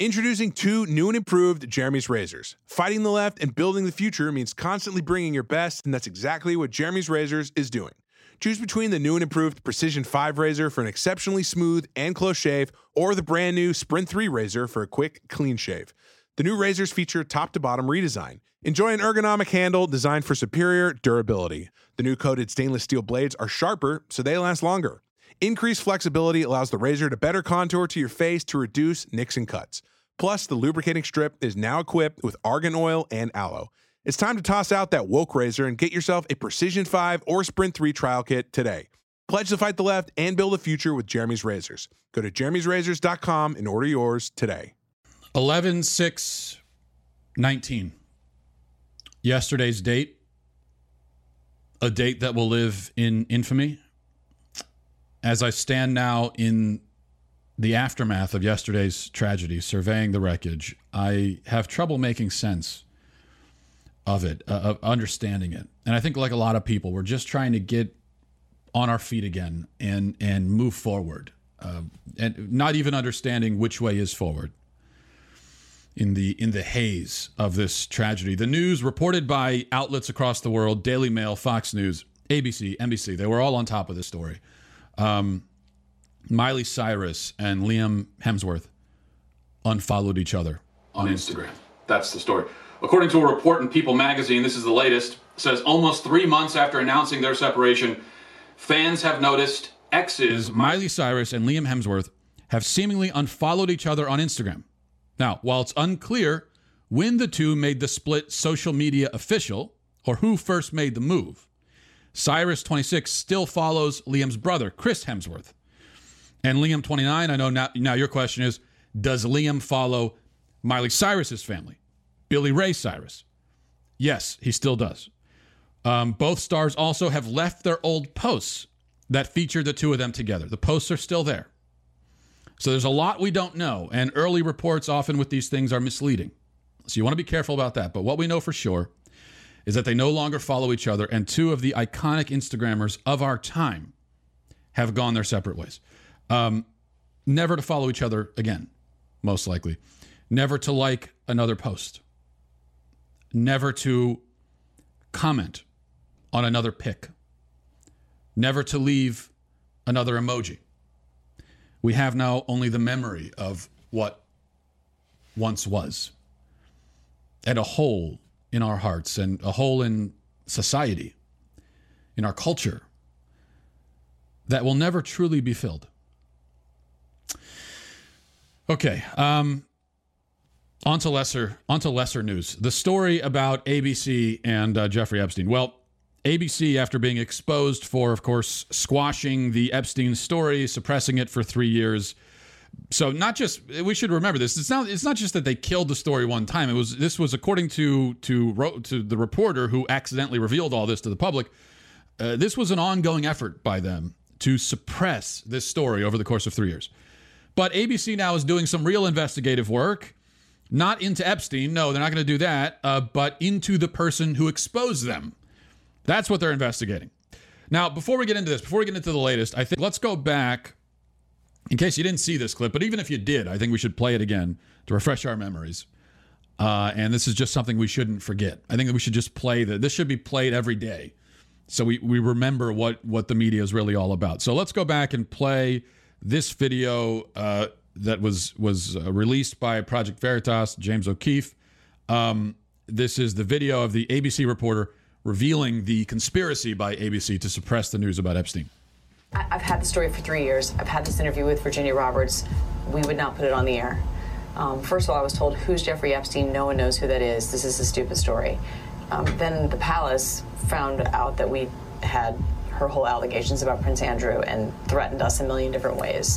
Introducing two new and improved Jeremy's razors. Fighting the left and building the future means constantly bringing your best, and that's exactly what Jeremy's Razors is doing. Choose between the new and improved Precision 5 razor for an exceptionally smooth and close shave, or the brand new Sprint 3 razor for a quick, clean shave. The new razors feature top-to-bottom redesign. Enjoy an ergonomic handle designed for superior durability. The new coated stainless steel blades are sharper, so they last longer. Increased flexibility allows the razor to better contour to your face to reduce nicks and cuts. Plus, the lubricating strip is now equipped with argan oil and aloe. It's time to toss out that woke razor and get yourself a Precision 5 or Sprint 3 trial kit today. Pledge to fight the left and build a future with Jeremy's Razors. Go to jeremy'srazors.com and order yours today. 11/6/19. Yesterday's date. A date that will live in infamy. As I stand now in the aftermath of yesterday's tragedy, surveying the wreckage, I have trouble making sense of it, of understanding it. And I think, like a lot of people, we're just trying to get on our feet again and move forward, and not even understanding which way is forward in the haze of this tragedy. The news reported by outlets across the world, Daily Mail, Fox News, ABC, NBC, they were all on top of this story. Miley Cyrus and Liam Hemsworth unfollowed each other on Instagram. That's the story. According to a report in People magazine, this is the latest, says almost 3 months after announcing their separation, fans have noticed exes Miley Cyrus and Liam Hemsworth have seemingly unfollowed each other on Instagram. Now, while it's unclear when the two made the split social media official or who first made the move, Cyrus, 26, still follows Liam's brother, Chris Hemsworth. And Liam, 29, I know now your question is, does Liam follow Miley Cyrus's family, Billy Ray Cyrus? Yes, he still does. Both stars also have left their old posts that featured the two of them together. The posts are still there. So there's a lot we don't know, and early reports often with these things are misleading. So you want to be careful about that. But what we know for sure is that they no longer follow each other, and two of the iconic Instagrammers of our time have gone their separate ways. Never to follow each other again, most likely. Never to like another post. Never to comment on another pic. Never to leave another emoji. We have now only the memory of what once was, and a hole in our hearts and a hole in society, in our culture, that will never truly be filled. Okay, on to lesser news. The story about ABC and Jeffrey Epstein. Well, ABC, after being exposed for, of course, squashing the Epstein story, suppressing it for 3 years. So we should remember this. It's not just that they killed the story one time. This was according to the reporter who accidentally revealed all this to the public. This was an ongoing effort by them to suppress this story over the course of 3 years. But ABC now is doing some real investigative work, not into Epstein. No, they're not going to do that, but into the person who exposed them. That's what they're investigating. Now, before we get into the latest, I think let's go back, in case you didn't see this clip, but even if you did, I think we should play it again to refresh our memories. And this is just something we shouldn't forget. I think that we should just play this should be played every day, so we remember what the media is really all about. So let's go back and play this video that was released by Project Veritas, James O'Keefe. This is the video of the ABC reporter revealing the conspiracy by ABC to suppress the news about Epstein. I've had the story for 3 years. I've had this interview with Virginia Roberts. We would not put it on the air. First of all, I was told, who's Jeffrey Epstein? No one knows who that is. This is a stupid story. Then the palace found out that we had her whole allegations about Prince Andrew and threatened us a million different ways.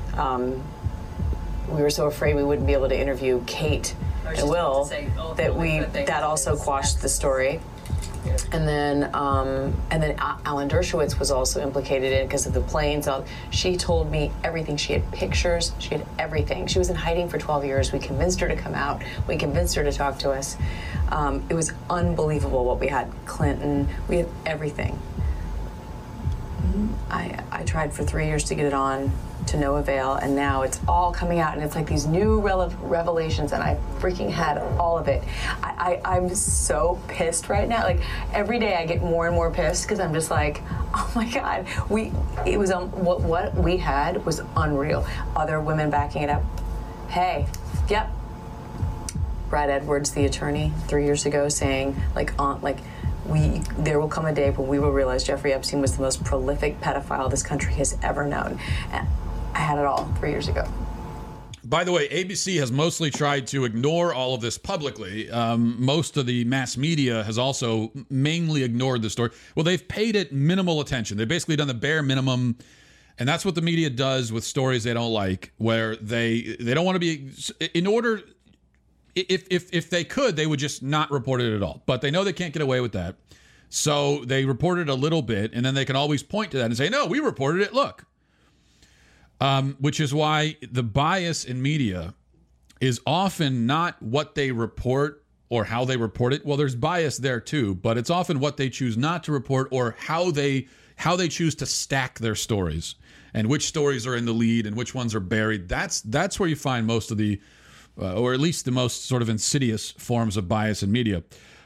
We were so afraid we wouldn't be able to interview Kate and Will that also quashed the story. And then Alan Dershowitz was also implicated in it because of the planes. She told me everything. She had pictures. She had everything. She was in hiding for 12 years. We convinced her to come out. We convinced her to talk to us. It was unbelievable what we had. Clinton. We had everything. I tried for 3 years to get it on. to no avail, and now it's all coming out, and it's like these new revelations, and I freaking had all of it. I'm so pissed right now. Like, every day I get more and more pissed because I'm just like, oh my God, what we had was unreal. Other women backing it up. Hey, yep. Brad Edwards, the attorney, 3 years ago, saying there will come a day when we will realize Jeffrey Epstein was the most prolific pedophile this country has ever known. And I had it all 3 years ago. By the way, ABC has mostly tried to ignore all of this publicly. Most of the mass media has also mainly ignored the story. Well, they've paid it minimal attention. They've basically done the bare minimum. And that's what the media does with stories they don't like, where they don't want to be, in order, if they could, they would just not report it at all. But they know they can't get away with that. So they report it a little bit, and then they can always point to that and say, no, we reported it, look. Which is why the bias in media is often not what they report or how they report it. Well, there's bias there too, but it's often what they choose not to report or how they choose to stack their stories and which stories are in the lead and which ones are buried. That's where you find most of the, or at least the most sort of insidious forms of bias in media.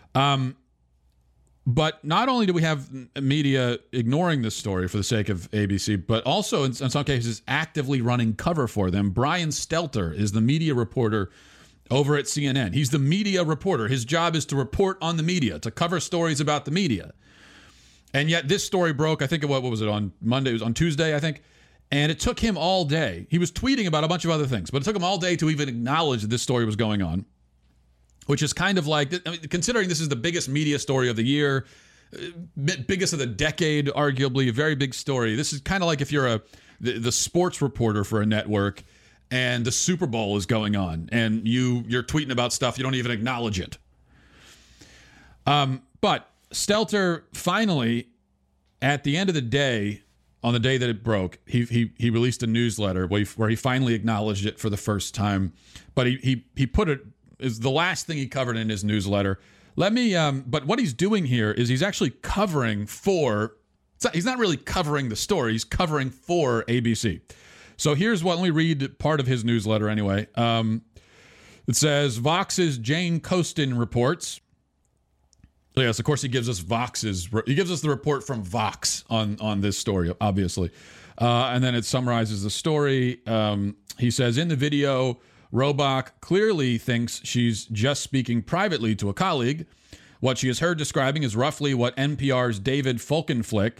But not only do we have media ignoring this story for the sake of ABC, but also in some cases actively running cover for them. Brian Stelter is the media reporter over at CNN. He's the media reporter. His job is to report on the media, to cover stories about the media. And yet this story broke, I think, what was it, on Monday? It was on Tuesday, I think. And it took him all day. He was tweeting about a bunch of other things, but it took him all day to even acknowledge that this story was going on. Which is kind of like, I mean, considering this is the biggest media story of the year, biggest of the decade, arguably, a very big story. This is kind of like if you're the sports reporter for a network and the Super Bowl is going on and you're tweeting about stuff, you don't even acknowledge it. But Stelter finally, at the end of the day, on the day that it broke, he released a newsletter where he finally acknowledged it for the first time. But he put it, is the last thing he covered in his newsletter. But what he's doing here is he's actually covering for, he's not really covering the story, he's covering for ABC. So here's let me read part of his newsletter anyway. It says, Vox's Jane Coaston reports. Yes, of course he gives us the report from Vox on this story, obviously. And then it summarizes the story. He says, in the video, Robach clearly thinks she's just speaking privately to a colleague. What she is heard describing is roughly what NPR's David Folkenflik,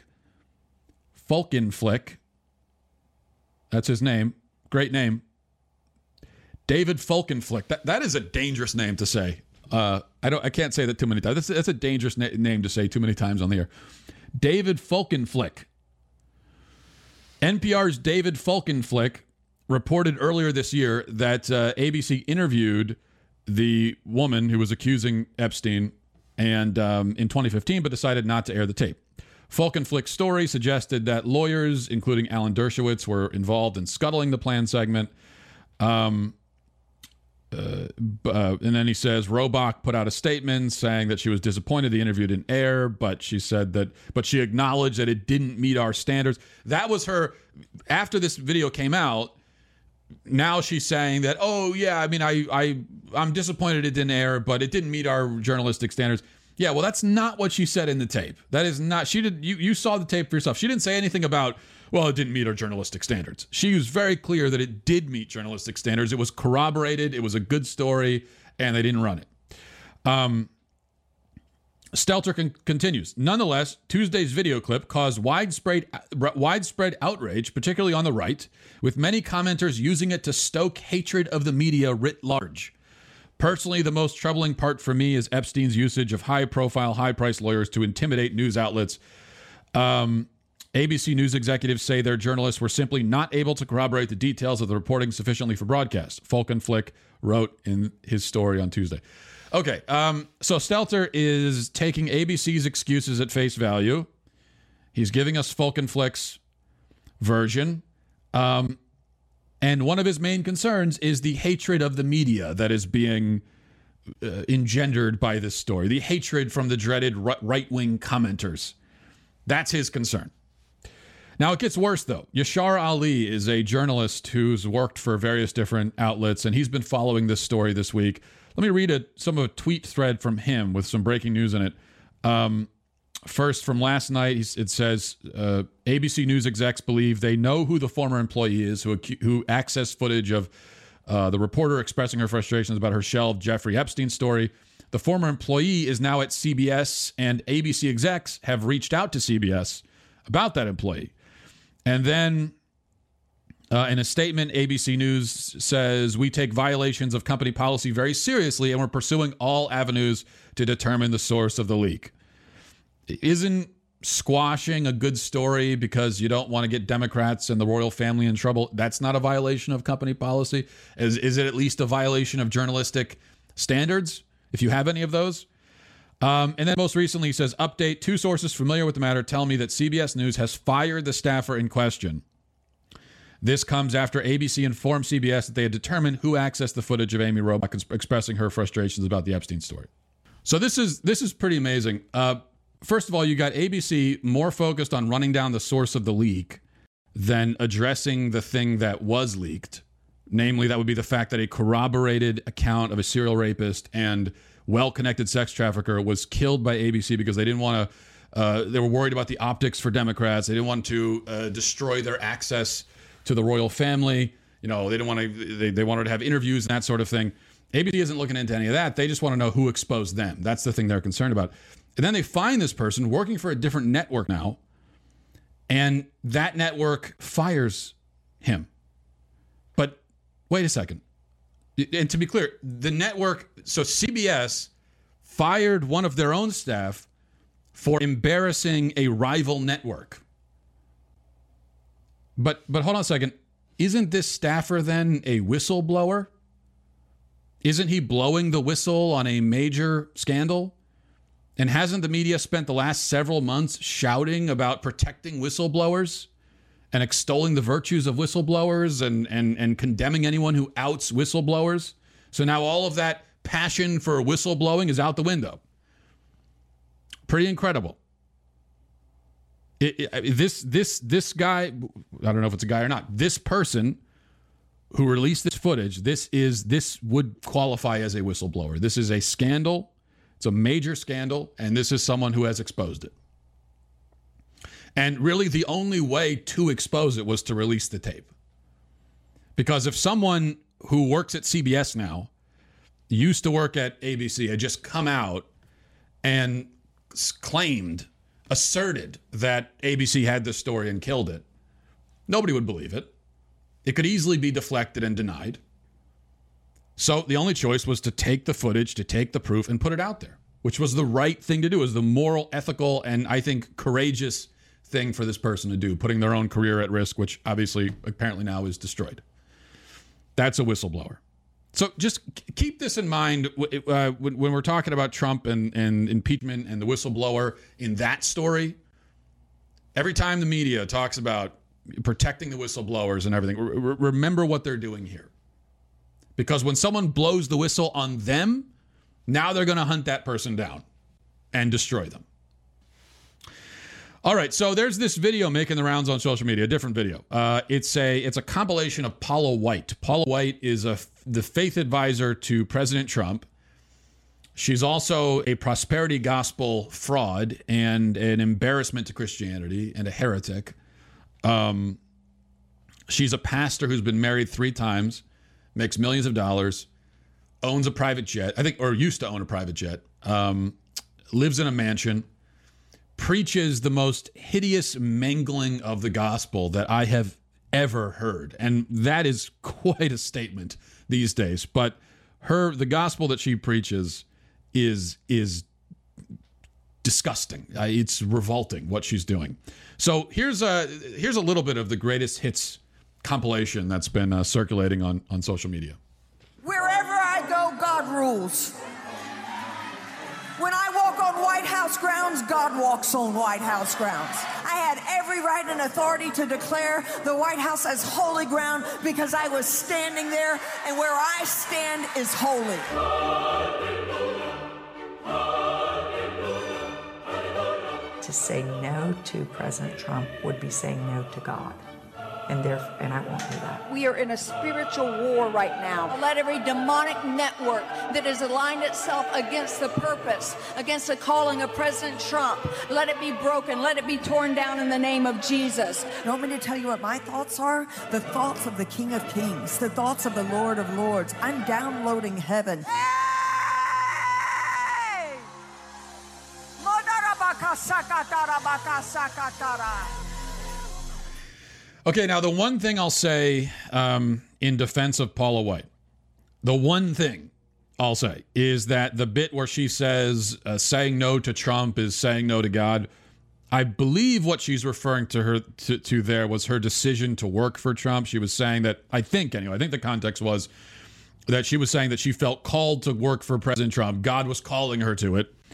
that's his name, great name, David Folkenflik. That is a dangerous name to say. I can't say that too many times. That's a dangerous name to say too many times on the air. David Folkenflik. NPR's David Folkenflik reported earlier this year that ABC interviewed the woman who was accusing Epstein and in 2015, but decided not to air the tape. Folkenflik's story suggested that lawyers, including Alan Dershowitz, were involved in scuttling the planned segment. And then he says Robach put out a statement saying that she was disappointed the interview didn't air, but she acknowledged that it didn't meet our standards. That was her after this video came out. Now she's saying that, oh yeah, I mean, I'm disappointed it didn't air, but it didn't meet our journalistic standards. Yeah, well, that's not what she said in the tape. That is not. She did. You saw the tape for yourself. She didn't say anything about, well, it didn't meet our journalistic standards. She was very clear that it did meet journalistic standards. It was corroborated. It was a good story, and they didn't run it. Stelter continues. Nonetheless, Tuesday's video clip caused widespread outrage, particularly on the right, with many commenters using it to stoke hatred of the media writ large. Personally, the most troubling part for me is Epstein's usage of high-profile, high-priced lawyers to intimidate news outlets. ABC News executives say their journalists were simply not able to corroborate the details of the reporting sufficiently for broadcast, Folkenflik wrote in his story on Tuesday. Okay, so Stelter is taking ABC's excuses at face value. He's giving us Folkenflik's version. And one of his main concerns is the hatred of the media that is being engendered by this story. The hatred from the dreaded right-wing commenters. That's his concern. Now, it gets worse, though. Yashar Ali is a journalist who's worked for various different outlets, and he's been following this story this week. Let me read some of a tweet thread from him with some breaking news in it. First, from last night, it says, ABC News execs believe they know who the former employee is who accessed footage of the reporter expressing her frustrations about her shelved Jeffrey Epstein story. The former employee is now at CBS, and ABC execs have reached out to CBS about that employee. And then in a statement, ABC News says, we take violations of company policy very seriously, and we're pursuing all avenues to determine the source of the leak. Isn't squashing a good story because you don't want to get Democrats and the royal family in trouble? That's not a violation of company policy. Is it at least a violation of journalistic standards, if you have any of those? And then most recently he says, update, 2 sources familiar with the matter tell me that CBS News has fired the staffer in question. This comes after ABC informed CBS that they had determined who accessed the footage of Amy Robach expressing her frustrations about the Epstein story. So this is pretty amazing. First of all, you got ABC more focused on running down the source of the leak than addressing the thing that was leaked. Namely, that would be the fact that a corroborated account of a serial rapist and well-connected sex trafficker was killed by ABC because they didn't want to, they were worried about the optics for Democrats. They didn't want to destroy their access to the royal family. You know, they didn't want to, they wanted to have interviews and that sort of thing. ABC isn't looking into any of that. They just want to know who exposed them. That's the thing they're concerned about. And then they find this person working for a different network now, and that network fires him. But wait a second. And to be clear, the network, so CBS fired one of their own staff for embarrassing a rival network. But hold on a second. Isn't this staffer then a whistleblower? Isn't he blowing the whistle on a major scandal? And hasn't the media spent the last several months shouting about protecting whistleblowers and extolling the virtues of whistleblowers and condemning anyone who outs whistleblowers? So now all of that passion for whistleblowing is out the window. Pretty incredible. This guy, I don't know if it's a guy or not, this person who released this footage, this would qualify as a whistleblower. This is a scandal. It's a major scandal, and this is someone who has exposed it. And really the only way to expose it was to release the tape. Because if someone who works at CBS now, used to work at ABC, had just come out and asserted that ABC had this story and killed it, nobody would believe it. It could easily be deflected and denied. So the only choice was to take the footage, to take the proof, and put it out there, which was the right thing to do. It was the moral, ethical, and I think courageous thing for this person to do, putting their own career at risk, which obviously apparently now is destroyed. That's a whistleblower. So just keep this in mind when we're talking about Trump and impeachment and the whistleblower in that story. Every time the media talks about protecting the whistleblowers and everything, remember what they're doing here. Because when someone blows the whistle on them, now they're going to hunt that person down and destroy them. All right, so there's this video making the rounds on social media, a different video. It's a compilation of Paula White. Paula White is the faith advisor to President Trump. She's also a prosperity gospel fraud and an embarrassment to Christianity and a heretic. She's a pastor who's been married 3 times, makes millions of dollars, owns a private jet, I think, or used to own a private jet, lives in a mansion, preaches the most hideous mangling of the gospel that I have ever heard. And that is quite a statement these days. But the gospel that she preaches is disgusting. It's revolting what she's doing. So here's a little bit of the greatest hits compilation that's been circulating on social media. Wherever I go, God rules. When I walk on White House grounds, God walks on White House grounds. I had every right and authority to declare the White House as holy ground because I was standing there, and where I stand is holy. to say no to President Trump would be saying no to God. And I won't do that. We are in a spiritual war right now. Let every demonic network that has aligned itself against the purpose, against the calling of President Trump, let it be broken, let it be torn down in the name of Jesus. You want me to tell you what my thoughts are? The thoughts of the King of Kings, the thoughts of the Lord of Lords. I'm downloading heaven. Hey! Okay, now the one thing I'll say in defense of Paula White, the one thing I'll say is that the bit where she says saying no to Trump is saying no to God, I believe what she's referring to there was her decision to work for Trump. She was saying that, I think the context was that she was saying that she felt called to work for President Trump. God was calling her to it.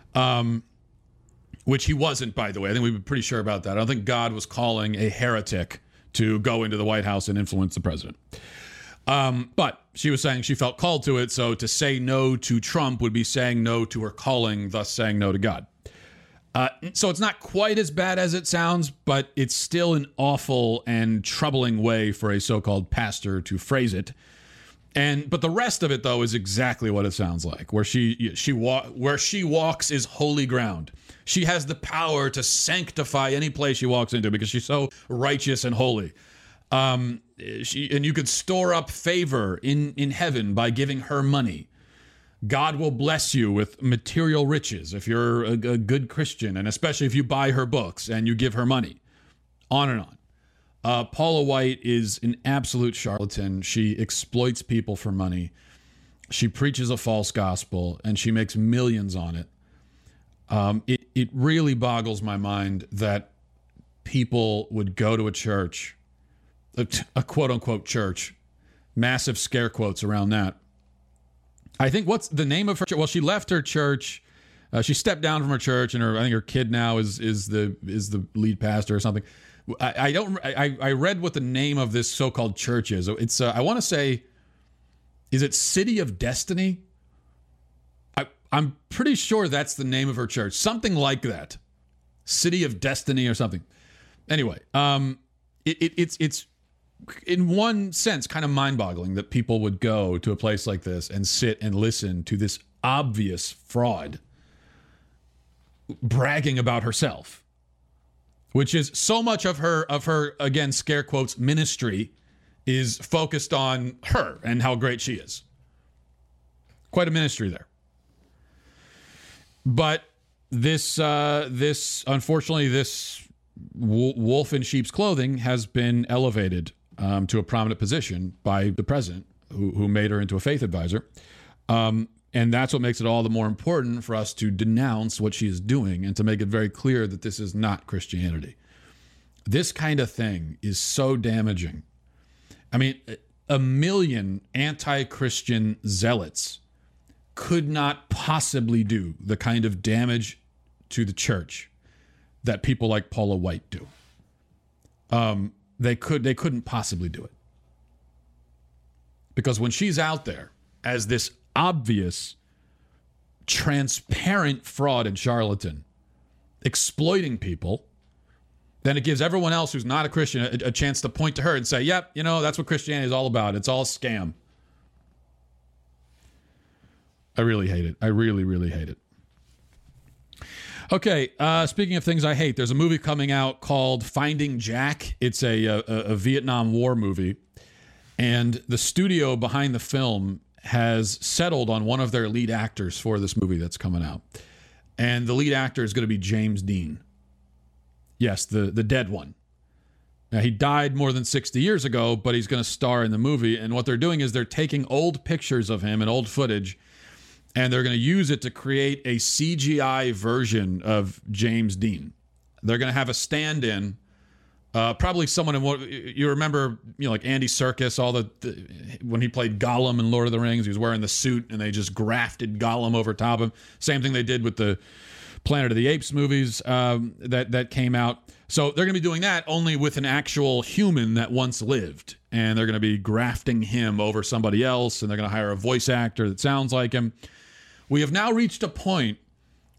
Which he wasn't, by the way. I think we were pretty sure about that. I don't think God was calling a heretic to go into the White House and influence the president. But she was saying she felt called to it, so to say no to Trump would be saying no to her calling, thus saying no to God. So it's not quite as bad as it sounds, but it's still an awful and troubling way for a so-called pastor to phrase it. But the rest of it, though, is exactly what it sounds like. Where where she walks is holy ground. She has the power to sanctify any place she walks into because she's so righteous and holy. And you could store up favor in heaven by giving her money. God will bless you with material riches if you're a good Christian, and especially if you buy her books and you give her money. On and on. Paula White is an absolute charlatan. She exploits people for money. She preaches a false gospel, and she makes millions on it. It really boggles my mind that people would go to a church, a quote-unquote church, massive scare quotes around that. I think what's the name of her church? Well, she left her church. She stepped down from her church, and I think her kid now is the lead pastor or something. I read what the name of this so-called church is. It's I want to say, is it City of Destiny? I'm pretty sure that's the name of her church, something like that, City of Destiny or something. Anyway, it's in one sense kind of mind-boggling that people would go to a place like this and sit and listen to this obvious fraud bragging about herself, which is so much of her again, scare quotes, ministry is focused on her and how great she is. Quite a ministry there. But this unfortunately, this wolf in sheep's clothing has been elevated to a prominent position by the president, who made her into a faith advisor. And that's what makes it all the more important for us to denounce what she is doing and to make it very clear that this is not Christianity. This kind of thing is so damaging. I mean, 1 million anti-Christian zealots could not possibly do the kind of damage to the church that people like Paula White do. They couldn't possibly do it. Because when she's out there as this obvious, transparent fraud and charlatan, exploiting people, then it gives everyone else who's not a Christian a chance to point to her and say, yep, that's what Christianity is all about. It's all a scam. I really hate it. I really, really hate it. Okay, speaking of things I hate, there's a movie coming out called Finding Jack. It's a Vietnam War movie. And the studio behind the film has settled on one of their lead actors for this movie that's coming out. And the lead actor is going to be James Dean. Yes, the dead one. Now, he died more than 60 years ago, but he's going to star in the movie. And what they're doing is they're taking old pictures of him and old footage, and they're going to use it to create a CGI version of James Dean. They're going to have a stand-in, probably someone in what you remember, like Andy Serkis, when he played Gollum in Lord of the Rings, he was wearing the suit, and they just grafted Gollum over top of him. Same thing they did with the Planet of the Apes movies that came out. So they're going to be doing that only with an actual human that once lived, and they're going to be grafting him over somebody else, and they're going to hire a voice actor that sounds like him. We have now reached a point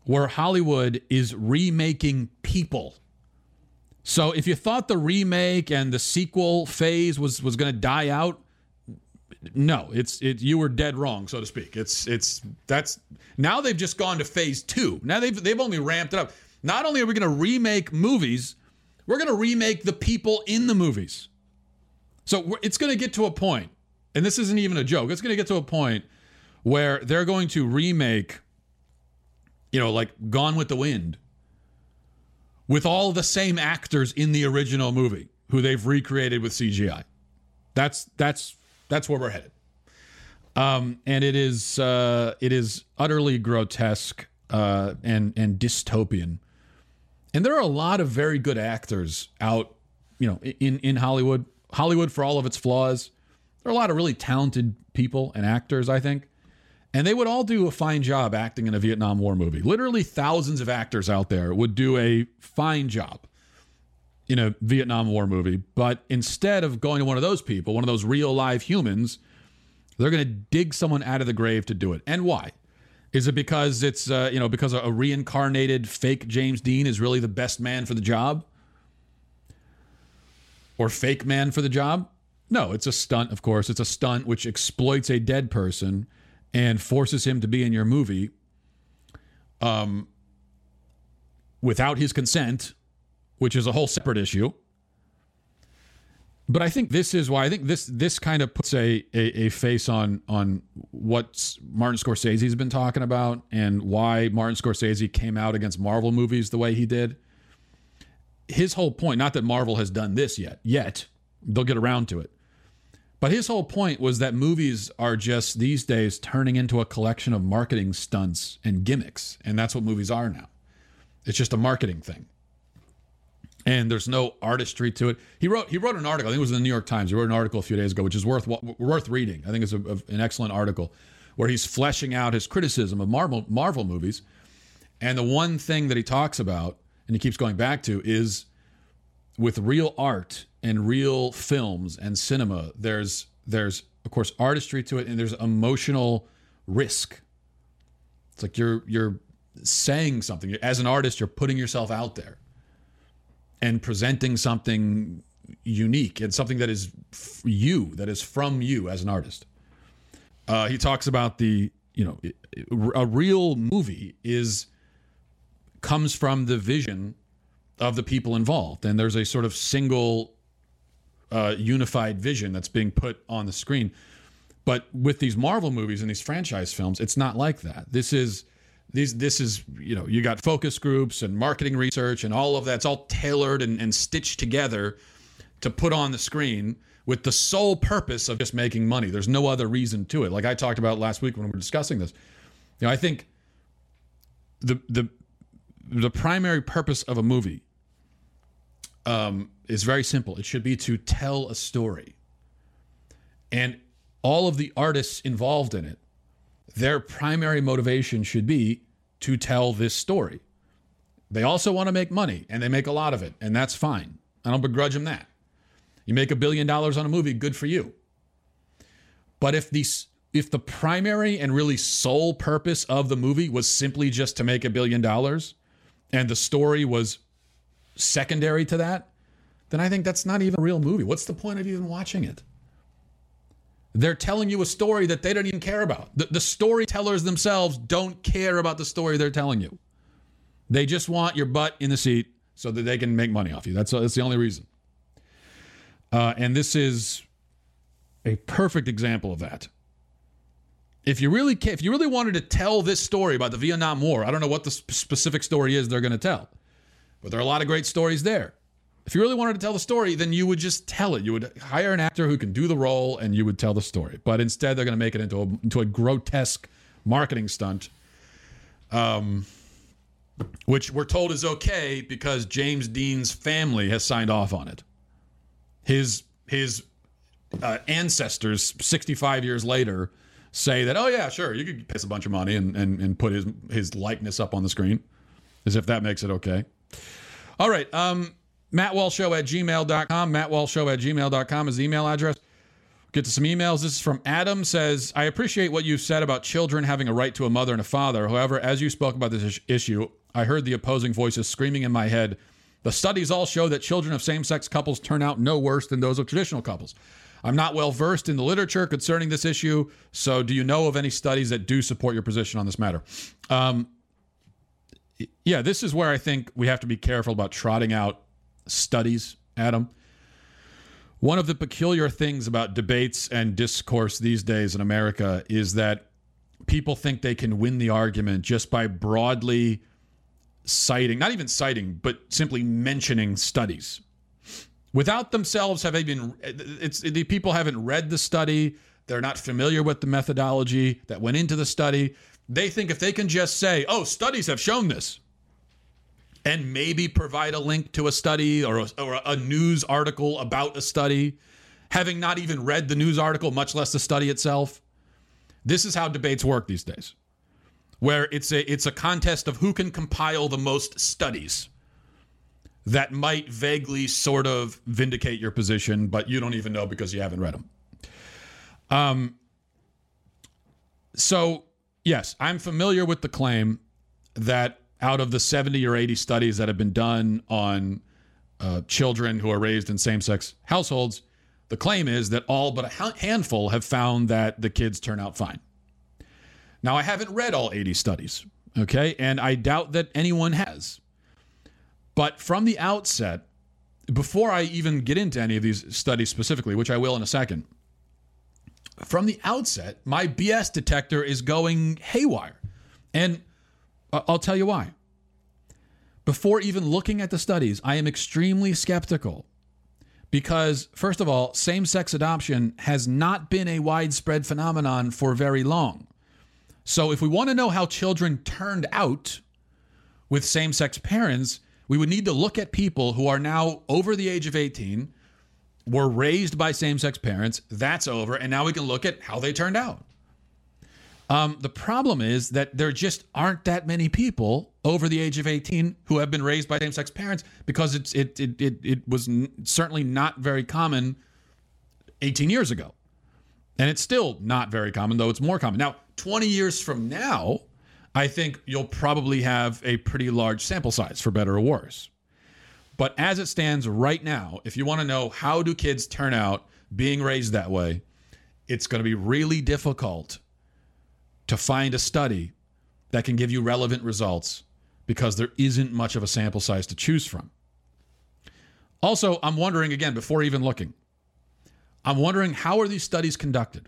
where Hollywood is remaking people. So if you thought the remake and the sequel phase was going to die out, no, you were dead wrong, so to speak. That's now they've just gone to phase 2. Now they've only ramped it up. Not only are we going to remake movies, we're going to remake the people in the movies. So it's going to get to a point, and this isn't even a joke. It's going to get to a point where they're going to remake, like Gone with the Wind, with all the same actors in the original movie who they've recreated with CGI. That's where we're headed. And it is utterly grotesque and dystopian. And there are a lot of very good actors out, in Hollywood. Hollywood, for all of its flaws, there are a lot of really talented people and actors, I think. And they would all do a fine job acting in a Vietnam War movie. Literally thousands of actors out there would do a fine job in a Vietnam War movie. But instead of going to one of those people, one of those real live humans, they're going to dig someone out of the grave to do it. And why? Is it because it's, because a reincarnated fake James Dean is really the best man for the job? Or fake man for the job? No, it's a stunt, of course. It's a stunt which exploits a dead person and forces him to be in your movie without his consent, which is a whole separate issue. But I think this is why I think this kind of puts a face on what Martin Scorsese's been talking about and why Martin Scorsese came out against Marvel movies the way he did. His whole point, not that Marvel has done this yet, they'll get around to it. But his whole point was that movies are just these days turning into a collection of marketing stunts and gimmicks. And that's what movies are now. It's just a marketing thing. And there's no artistry to it. He wrote an article, I think it was in the New York Times. He wrote an article a few days ago, which is worth reading. I think it's an excellent article where he's fleshing out his criticism of Marvel movies. And the one thing that he talks about, and he keeps going back to, is with real art and real films and cinema, there's of course artistry to it, and there's emotional risk. It's like you're saying something. As an artist, you're putting yourself out there and presenting something unique and something that is that is from you as an artist. He talks about a real movie comes from the vision of the people involved, and there's a sort of single unified vision that's being put on the screen. But with these Marvel movies and these franchise films, it's not like that. This is you got focus groups and marketing research and all of that's all tailored and stitched together to put on the screen with the sole purpose of just making money. There's no other reason to it. Like I talked about last week when we were discussing this. I think the primary purpose of a movie is very simple. It should be to tell a story. And all of the artists involved in it, their primary motivation should be to tell this story. They also want to make money, and they make a lot of it, and that's fine. I don't begrudge them that. You make $1 billion on a movie, good for you. But if the primary and really sole purpose of the movie was simply just to make $1 billion, and the story was secondary to that, then I think that's not even a real movie. What's the point of even watching it? They're telling you a story that they don't even care about. The storytellers themselves don't care about the story they're telling you. They just want your butt in the seat so that they can make money off you. That's the only reason. And this is a perfect example of that. If you really wanted to tell this story about the Vietnam War, I don't know what the specific story is they're going to tell, but there are a lot of great stories there. If you really wanted to tell the story, then you would just tell it. You would hire an actor who can do the role, and you would tell the story. But instead, they're going to make it into a grotesque marketing stunt, which we're told is okay because James Dean's family has signed off on it. His ancestors, 65 years later, say that, oh yeah, sure, you could pay us a bunch of money and put his likeness up on the screen, as if that makes it okay. All right, MattWalshShow@gmail.com. MattWalshShow@gmail.com is the email address. Get to some emails. This is from Adam. Says, I appreciate what you said about children having a right to a mother and a father. However, as you spoke about this issue, I heard the opposing voices screaming in my head, the studies all show that children of same-sex couples turn out no worse than those of traditional couples. I'm not well versed in the literature concerning this issue, so do you know of any studies that do support your position on this matter? Yeah, this is where I think we have to be careful about trotting out studies, Adam. One of the peculiar things about debates and discourse these days in America is that people think they can win the argument just by broadly citing, not even citing, but simply mentioning studies. Without themselves the people haven't read the study, they're not familiar with the methodology that went into the study. They think if they can just say, oh, studies have shown this, and maybe provide a link to a study or a news article about a study, having not even read the news article, much less the study itself. This is how debates work these days, where it's a contest of who can compile the most studies that might vaguely sort of vindicate your position, but you don't even know because you haven't read them. So, yes, I'm familiar with the claim that out of the 70 or 80 studies that have been done on children who are raised in same-sex households, the claim is that all but a handful have found that the kids turn out fine. Now, I haven't read all 80 studies, okay? And I doubt that anyone has. But from the outset, before I even get into any of these studies specifically, which I will in a second, from the outset, my BS detector is going haywire. And I'll tell you why. Before even looking at the studies, I am extremely skeptical because, first of all, same-sex adoption has not been a widespread phenomenon for very long. So if we want to know how children turned out with same-sex parents, we would need to look at people who are now over the age of 18, were raised by same-sex parents, that's over, and now we can look at how they turned out. The problem is that there just aren't that many people over the age of 18 who have been raised by same-sex parents because it was certainly not very common 18 years ago. And it's still not very common, though it's more common. Now, 20 years from now, I think you'll probably have a pretty large sample size, for better or worse. But as it stands right now, if you want to know how do kids turn out being raised that way, it's going to be really difficult to find a study that can give you relevant results because there isn't much of a sample size to choose from. Also, I'm wondering, again, before even looking, I'm wondering, how are these studies conducted?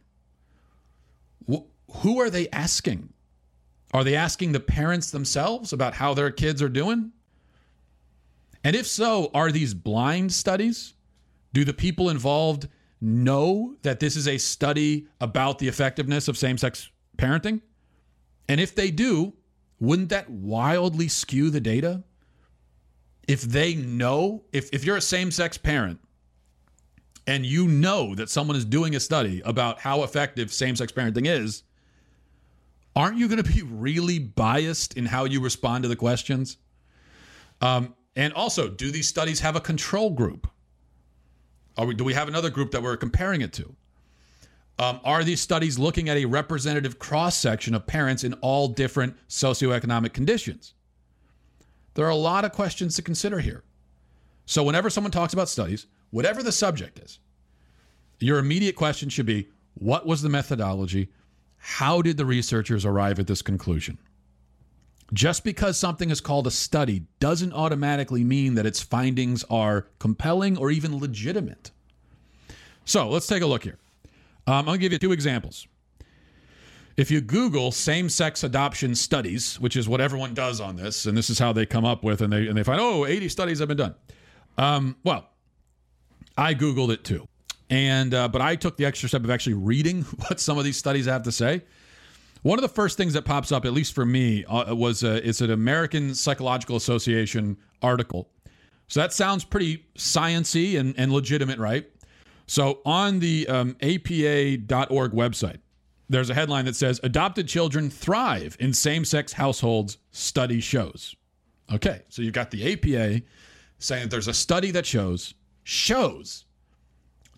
Who are they asking? Are they asking the parents themselves about how their kids are doing? And if so, are these blind studies? Do the people involved know that this is a study about the effectiveness of same-sex parenting? And if they do, wouldn't that wildly skew the data? If they know, if you're a same-sex parent and you know that someone is doing a study about how effective same-sex parenting is, aren't you going to be really biased in how you respond to the questions? And also, do these studies have a control group? Do we have another group that we're comparing it to? Are these studies looking at a representative cross-section of parents in all different socioeconomic conditions? There are a lot of questions to consider here. So whenever someone talks about studies, whatever the subject is, your immediate question should be, what was the methodology? How did the researchers arrive at this conclusion? Just because something is called a study doesn't automatically mean that its findings are compelling or even legitimate. So let's take a look here. I'm going to give you two examples. If you Google same-sex adoption studies, which is what everyone does on this, and this is how they come up with, and they find, 80 studies have been done. Well, I Googled it too. But I took the extra step of actually reading what some of these studies have to say. One of the first things that pops up, at least for me, it's an American Psychological Association article. So that sounds pretty science-y and legitimate, right? So on the APA.org website, there's a headline that says, adopted children thrive in same-sex households, study shows. Okay, so you've got the APA saying that there's a study that shows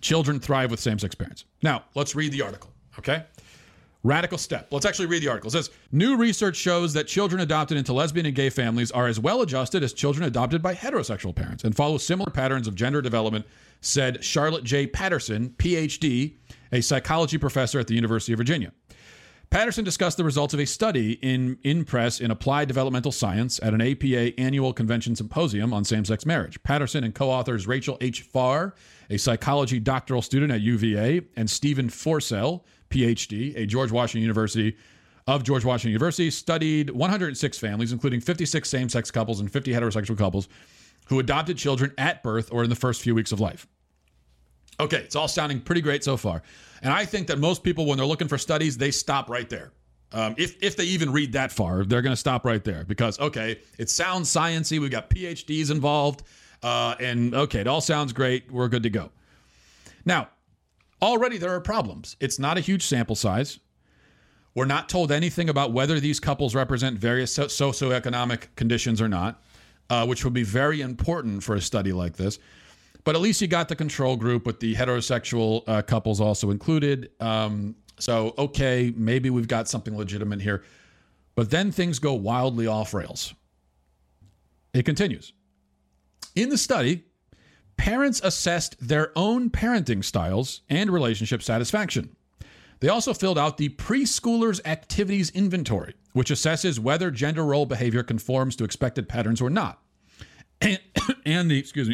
children thrive with same-sex parents. Now, let's read the article, okay? Radical step. Let's actually read the article. It says, new research shows that children adopted into lesbian and gay families are as well adjusted as children adopted by heterosexual parents and follow similar patterns of gender development, said Charlotte J. Patterson, PhD, a psychology professor at the University of Virginia. Patterson discussed the results of a study in Press in Applied Developmental Science at an APA annual convention symposium on same-sex marriage. Patterson and co-authors Rachel H. Farr, a psychology doctoral student at UVA, and Stephen Forsell, PhD, a George Washington University, studied 106 families, including 56 same-sex couples and 50 heterosexual couples, who adopted children at birth or in the first few weeks of life. Okay, it's all sounding pretty great so far. And I think that most people, when they're looking for studies, they stop right there. If they even read that far, they're going to stop right there because, okay, it sounds sciencey. We've got PhDs involved. And okay, it all sounds great. We're good to go. Now, already there are problems. It's not a huge sample size. We're not told anything about whether these couples represent various socioeconomic conditions or not, which would be very important for a study like this. But at least you got the control group with the heterosexual couples also included. So, okay, maybe we've got something legitimate here. But then things go wildly off rails. It continues. In the study, parents assessed their own parenting styles and relationship satisfaction. They also filled out the Preschoolers Activities Inventory, which assesses whether gender role behavior conforms to expected patterns or not. And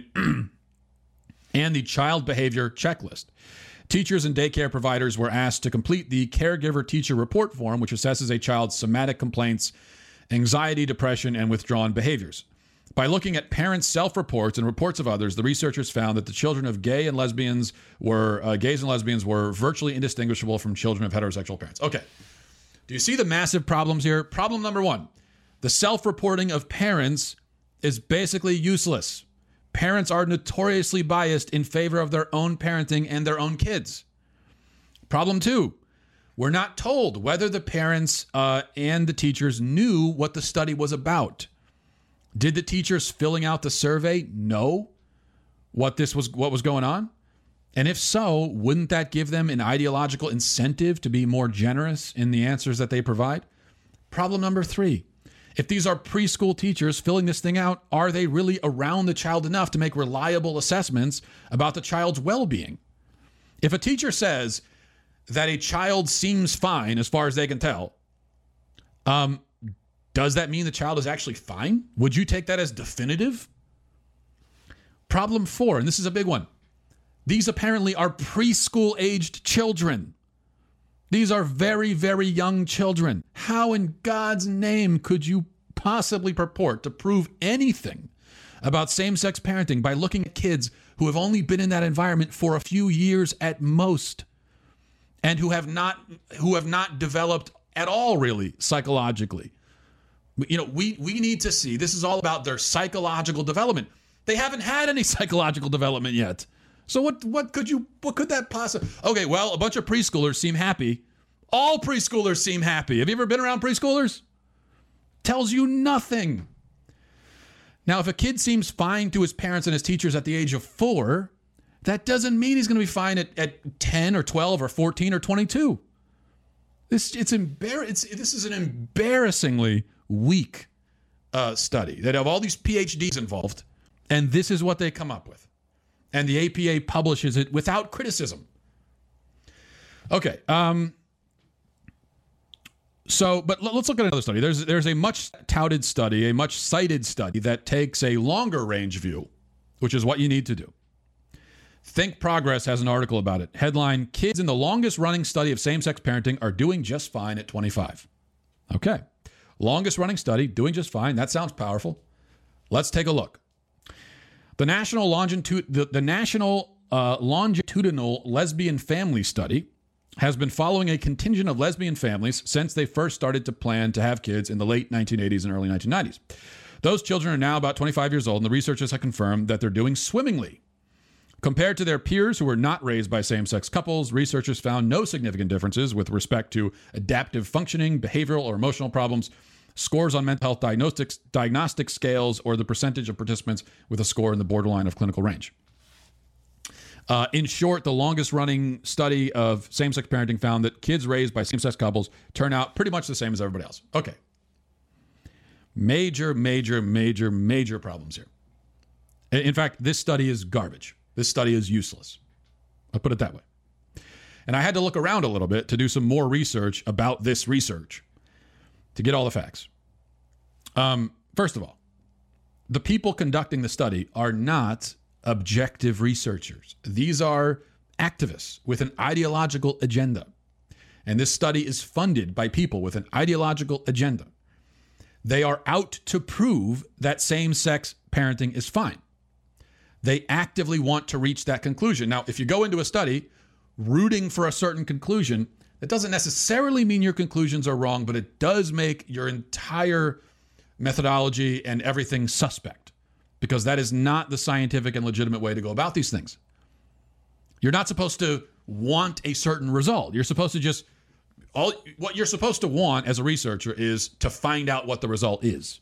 the Child Behavior Checklist. Teachers and daycare providers were asked to complete the Caregiver Teacher Report form, which assesses a child's somatic complaints, anxiety, depression, and withdrawn behaviors. By looking at parents' self-reports and reports of others, the researchers found that the children of gays and lesbians were virtually indistinguishable from children of heterosexual parents. Okay. Do you see the massive problems here? Problem number one, the self-reporting of parents is basically useless. Parents are notoriously biased in favor of their own parenting and their own kids. Problem two, we're not told whether the parents and the teachers knew what the study was about. Did the teachers filling out the survey know what was going on? And if so, wouldn't that give them an ideological incentive to be more generous in the answers that they provide? Problem number three, if these are preschool teachers filling this thing out, are they really around the child enough to make reliable assessments about the child's well-being? If a teacher says that a child seems fine as far as they can tell, does that mean the child is actually fine? Would you take that as definitive? Problem four, and this is a big one. These apparently are preschool-aged children. These are very, very young children. How in God's name could you possibly purport to prove anything about same-sex parenting by looking at kids who have only been in that environment for a few years at most and who have not developed at all really psychologically? You know, we need to see, this is all about their psychological development. They haven't had any psychological development yet. So what could that possibly? Okay, well, a bunch of preschoolers seem happy. All preschoolers seem happy. Have you ever been around preschoolers? Tells you nothing. Now, if a kid seems fine to his parents and his teachers at the age of 4, that doesn't mean he's going to be fine at 10 or 12 or 14 or 22. This is an embarrassingly weak study that have all these PhDs involved, and this is what they come up with. And the APA publishes it without criticism. Okay. But let's look at another study. There's a much touted study, a much cited study that takes a longer range view, which is what you need to do. Think Progress has an article about it. Headline, kids in the longest running study of same-sex parenting are doing just fine at 25. Okay. Longest running study, doing just fine. That sounds powerful. Let's take a look. The National Longitudinal Lesbian Family Study has been following a contingent of lesbian families since they first started to plan to have kids in the late 1980s and early 1990s. Those children are now about 25 years old, and the researchers have confirmed that they're doing swimmingly. Compared to their peers who were not raised by same-sex couples, researchers found no significant differences with respect to adaptive functioning, behavioral or emotional problems, scores on mental health diagnostic scales, or the percentage of participants with a score in the borderline of clinical range. In short, the longest running study of same-sex parenting found that kids raised by same-sex couples turn out pretty much the same as everybody else. Okay. Major problems here. In fact, this study is garbage. This study is useless. I'll put it that way. And I had to look around a little bit to do some more research about this research to get all the facts. First of all, the people conducting the study are not objective researchers. These are activists with an ideological agenda. And this study is funded by people with an ideological agenda. They are out to prove that same-sex parenting is fine. They actively want to reach that conclusion. Now, if you go into a study rooting for a certain conclusion, that doesn't necessarily mean your conclusions are wrong, but it does make your entire methodology and everything suspect, because that is not the scientific and legitimate way to go about these things. You're not supposed to want a certain result. You're supposed to just, what you're supposed to want as a researcher is to find out what the result is.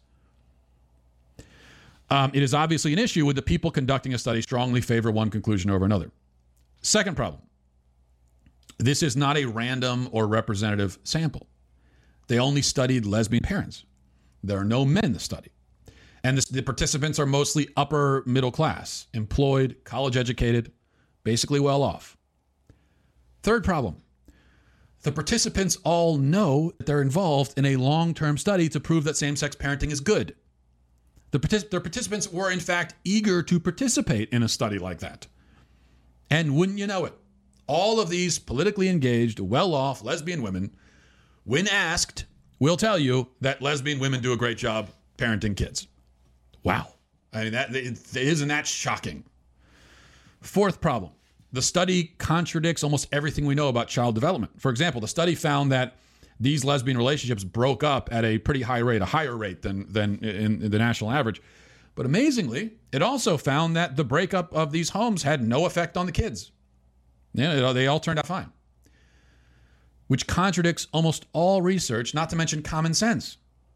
It is obviously an issue with the people conducting a study strongly favor one conclusion over another. Second problem. This is not a random or representative sample. They only studied lesbian parents. There are no men in the study. And the participants are mostly upper middle class, employed, college educated, basically well off. Third problem. The participants all know that they're involved in a long-term study to prove that same-sex parenting is good. The participants were, in fact, eager to participate in a study like that. And wouldn't you know it, all of these politically engaged, well-off lesbian women, when asked, will tell you that lesbian women do a great job parenting kids. Wow. I mean, isn't that shocking? Fourth problem. The study contradicts almost everything we know about child development. For example, the study found that these lesbian relationships broke up at a pretty high rate, a higher rate than in the national average. But amazingly, it also found that the breakup of these homes had no effect on the kids. They all turned out fine, which contradicts almost all research, not to mention common sense.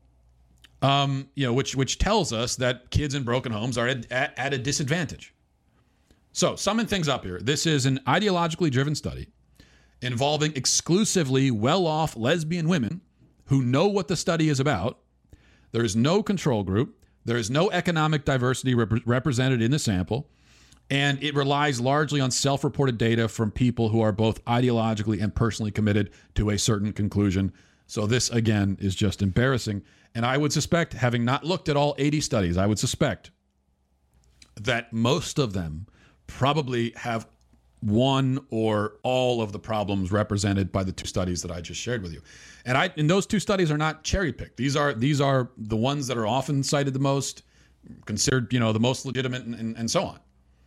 Which tells us that kids in broken homes are at a disadvantage. So, summing things up here, this is an ideologically driven study involving exclusively well-off lesbian women who know what the study is about. There is no control group. There is no economic diversity represented in the sample. And it relies largely on self-reported data from people who are both ideologically and personally committed to a certain conclusion. So this, again, is just embarrassing. And I would suspect, having not looked at all 80 studies, I would suspect that most of them probably have one or all of the problems represented by the two studies that I just shared with you. And those two studies are not cherry-picked. These are the ones that are often cited the most, considered, the most legitimate, and so on.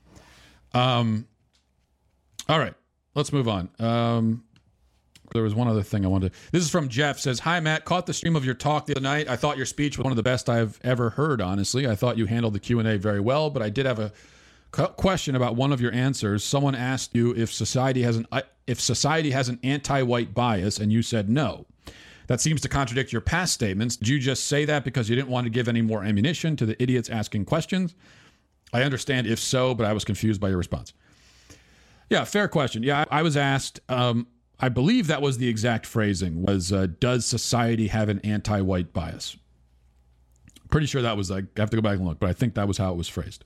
All right, let's move on. There was one other thing I wanted to... This is from Jeff. Says, hi, Matt. Caught the stream of your talk the other night. I thought your speech was one of the best I've ever heard, honestly. I thought you handled the Q&A very well, but I did have a question about one of your answers. Someone asked you if society has an anti-white bias, and you said no. That seems to contradict your past statements. Did you just say that because you didn't want to give any more ammunition to the idiots asking questions? I understand if so, but I was confused by your response. Yeah, fair question. Yeah, I was asked, I believe that was the exact phrasing, was does society have an anti-white bias? Pretty sure that was, I have to go back and look, but I think that was how it was phrased.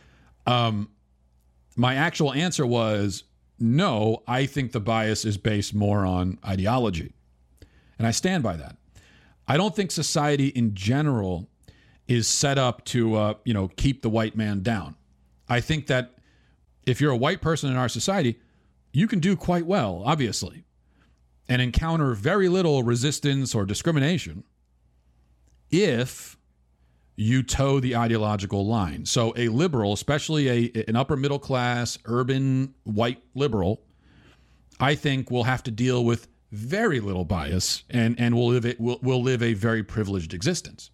My actual answer was, no, I think the bias is based more on ideology. And I stand by that. I don't think society in general is set up to, keep the white man down. I think that if you're a white person in our society, you can do quite well, obviously, and encounter very little resistance or discrimination if you toe the ideological line. So a liberal, especially an upper middle class, urban white liberal, I think will have to deal with very little bias and will live a very privileged existence.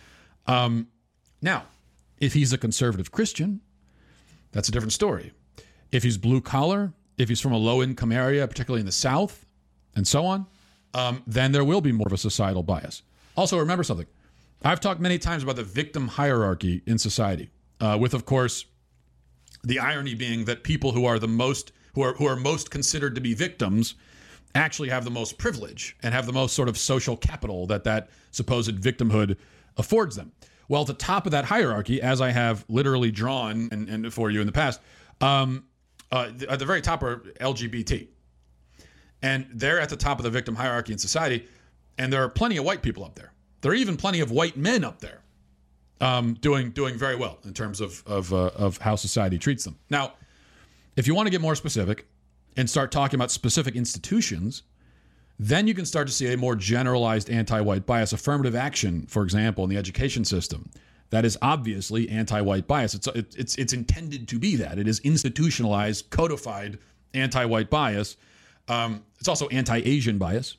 Now, if he's a conservative Christian, that's a different story. If he's blue collar, if he's from a low income area, particularly in the South, and so on, then there will be more of a societal bias. Also, remember something. I've talked many times about the victim hierarchy in society, with, of course, The irony being that people who are the most who are most considered to be victims actually have the most privilege and have the most sort of social capital that supposed victimhood affords them. Well, at the top of that hierarchy, as I have literally drawn and for you in the past, at the very top are LGBT. And they're at the top of the victim hierarchy in society. And there are plenty of white people up there. There are even plenty of white men up there doing very well in terms of how society treats them. Now, if you want to get more specific and start talking about specific institutions, then you can start to see a more generalized anti-white bias. Affirmative action, for example, in the education system, that is obviously anti-white bias. It's intended to be that. It is institutionalized, codified anti-white bias. It's also anti-Asian bias.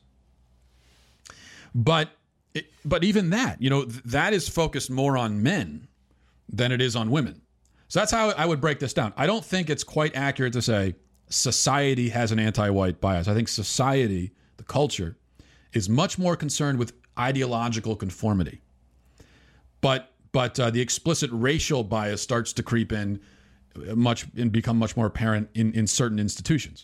But even that, that is focused more on men than it is on women. So that's how I would break this down. I don't think it's quite accurate to say society has an anti-white bias. I think society, the culture, is much more concerned with ideological conformity. But the explicit racial bias starts to creep in and become much more apparent in certain institutions.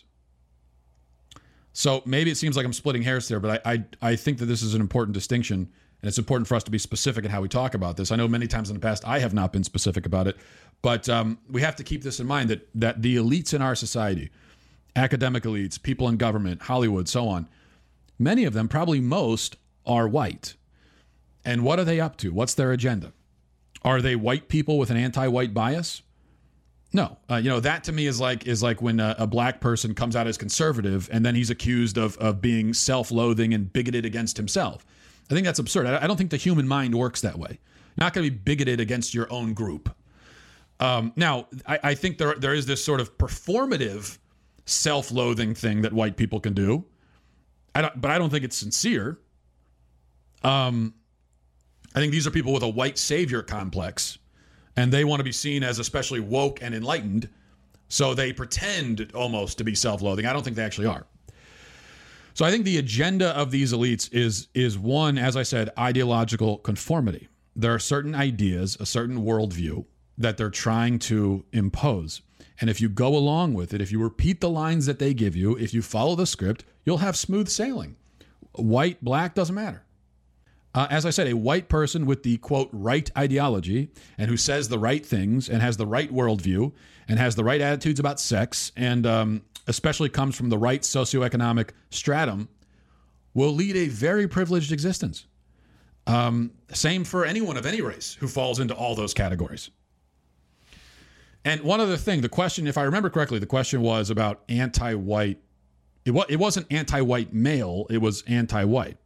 So maybe it seems like I'm splitting hairs there, but I think that this is an important distinction, and it's important for us to be specific in how we talk about this. I know many times in the past I have not been specific about it, but we have to keep this in mind that the elites in our society, academic elites, people in government, Hollywood, so on, many of them, probably most, are white. And what are they up to? What's their agenda? Are they white people with an anti-white bias? No. That to me is like when a black person comes out as conservative and then he's accused of being self-loathing and bigoted against himself. I think that's absurd. I don't think the human mind works that way. You're not going to be bigoted against your own group. Now, I think there is this sort of performative self-loathing thing that white people can do. But I don't think it's sincere. I think these are people with a white savior complex, and they want to be seen as especially woke and enlightened, so they pretend almost to be self-loathing. I don't think they actually are. So I think the agenda of these elites is one, as I said, ideological conformity. There are certain ideas, a certain worldview that they're trying to impose. And if you go along with it, if you repeat the lines that they give you, if you follow the script, you'll have smooth sailing. White, black, doesn't matter. As I said, a white person with the, quote, right ideology and who says the right things and has the right worldview and has the right attitudes about sex and especially comes from the right socioeconomic stratum will lead a very privileged existence. Same for anyone of any race who falls into all those categories. And one other thing, the question, if I remember correctly, the question was about anti-white. It wasn't anti-white male, it was anti-white.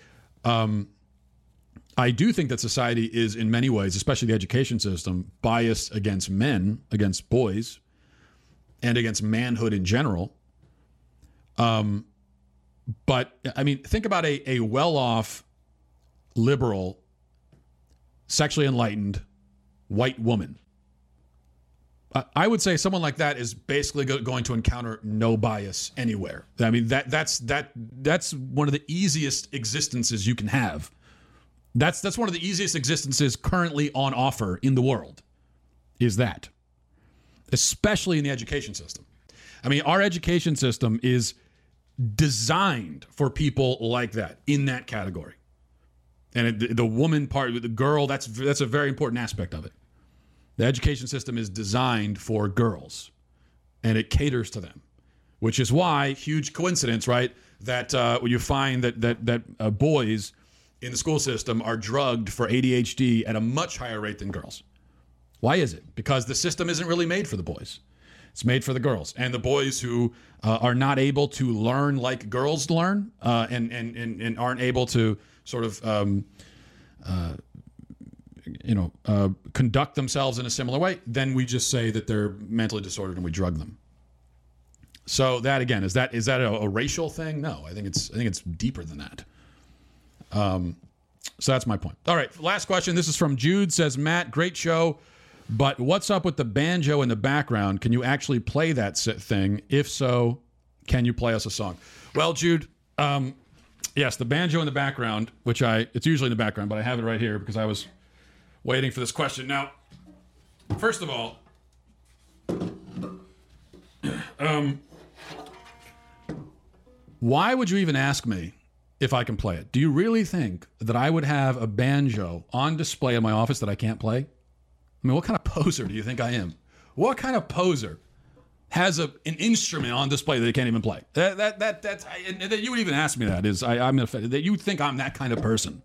I do think that society is in many ways, especially the education system, biased against men, against boys, and against manhood in general. But I mean, think about a well-off, liberal, sexually enlightened white woman. I would say someone like that is basically going to encounter no bias anywhere. I mean, that's one of the easiest existences you can have. That's one of the easiest existences currently on offer in the world, is that, especially in the education system. I mean, our education system is designed for people like that, in that category. And the woman part, the girl, that's a very important aspect of it. The education system is designed for girls, and it caters to them, which is why, huge coincidence, right, that you find that boys in the school system are drugged for ADHD at a much higher rate than girls. Why is it? Because the system isn't really made for the boys. It's made for the girls. And the boys who are not able to learn like girls learn and aren't able to sort of conduct themselves in a similar way, then we just say that they're mentally disordered and we drug them. So that, again, is that a racial thing? No, I think it's deeper than that. So that's my point. All right, last question. This is from Jude. Says, Matt, great show, but what's up with the banjo in the background? Can you actually play that thing? If so, can you play us a song? Well, Jude, yes, the banjo in the background, it's usually in the background, but I have it right here because I was waiting for this question. Now, first of all, Why would you even ask me if I can play it? Do you really think that I would have a banjo on display in my office that I can't play? I mean, what kind of poser do you think I am? What kind of poser has an instrument on display that they can't even play? That you would even ask me that I'm offended that you think I'm that kind of person.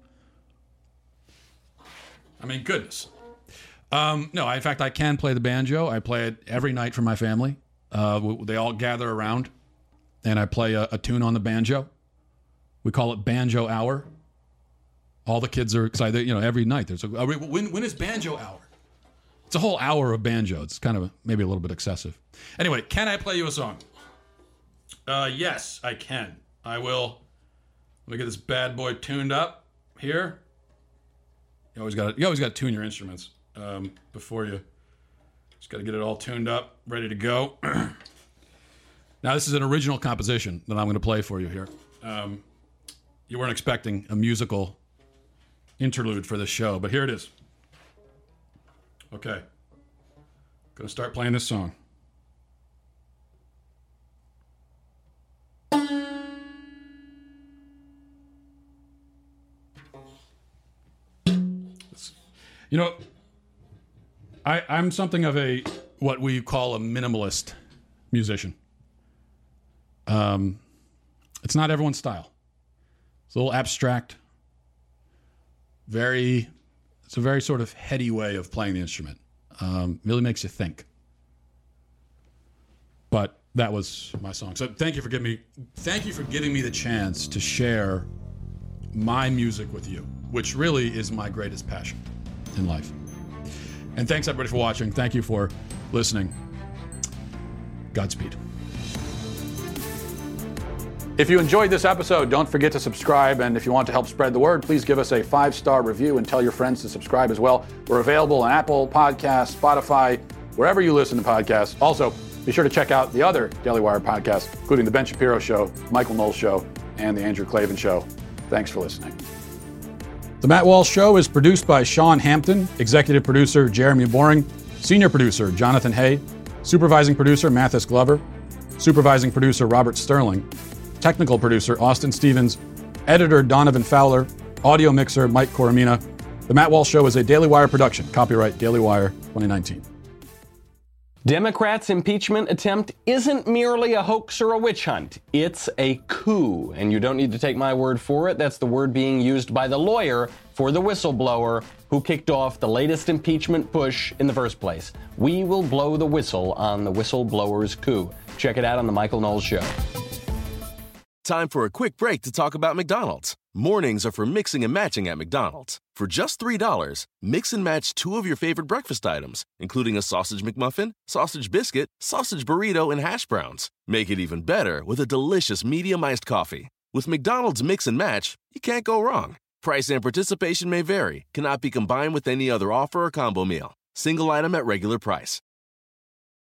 I mean, goodness. No, in fact, I can play the banjo. I play it every night for my family. They all gather around, and I play a tune on the banjo. We call it Banjo Hour. All the kids are excited. You know, every night there's when is Banjo Hour? It's a whole hour of banjo. It's kind of maybe a little bit excessive. Anyway, can I play you a song? Yes, I can. I will. Let me get this bad boy tuned up here. You always got to tune your instruments before you. Just got to get it all tuned up, ready to go. Now, this is an original composition that I'm going to play for you here. You weren't expecting a musical interlude for this show, but here it is. Okay. Going to start playing this song. You know, I'm something of what we call a minimalist musician. It's not everyone's style. It's a little abstract. It's a very sort of heady way of playing the instrument. Really makes you think. But that was my song. So thank you for giving me the chance to share my music with you, which really is my greatest passion in life. And thanks everybody for watching. Thank you for listening. Godspeed. If you enjoyed this episode, don't forget to subscribe. And if you want to help spread the word, please give us a 5-star review and tell your friends to subscribe as well. We're available on Apple Podcasts, Spotify, wherever you listen to podcasts. Also, be sure to check out the other Daily Wire podcasts, including The Ben Shapiro Show, Michael Knowles Show, and The Andrew Klavan Show. Thanks for listening. The Matt Walsh Show is produced by Sean Hampton, executive producer Jeremy Boring, senior producer Jonathan Hay, supervising producer Mathis Glover, supervising producer Robert Sterling, technical producer Austin Stevens, editor Donovan Fowler, audio mixer Mike Coromina. The Matt Walsh Show is a Daily Wire production. Copyright Daily Wire 2019. Democrats' impeachment attempt isn't merely a hoax or a witch hunt. It's a coup. And you don't need to take my word for it. That's the word being used by the lawyer for the whistleblower who kicked off the latest impeachment push in the first place. We will blow the whistle on the whistleblower's coup. Check it out on The Michael Knowles Show. Time for a quick break to talk about McDonald's. Mornings are for mixing and matching at McDonald's. For just $3, mix and match 2 of your favorite breakfast items, including a sausage McMuffin, sausage biscuit, sausage burrito, and hash browns. Make it even better with a delicious medium iced coffee. With McDonald's Mix and Match, you can't go wrong. Price and participation may vary, cannot be combined with any other offer or combo meal. Single item at regular price.